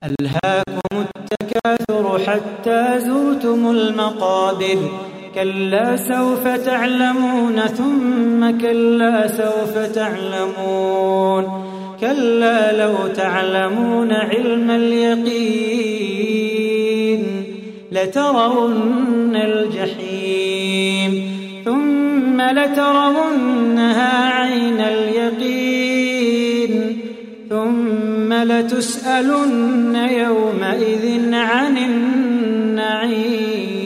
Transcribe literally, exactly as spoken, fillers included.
ألهاكم التكاثر حتى زرتم المقابر كلا سوف تعلمون ثم كلا سوف تعلمون كلا لو تعلمون علم اليقين لترون الجحيم ثم لترونها عين اليقين ثم لتسألن يومئذ عن النعيم.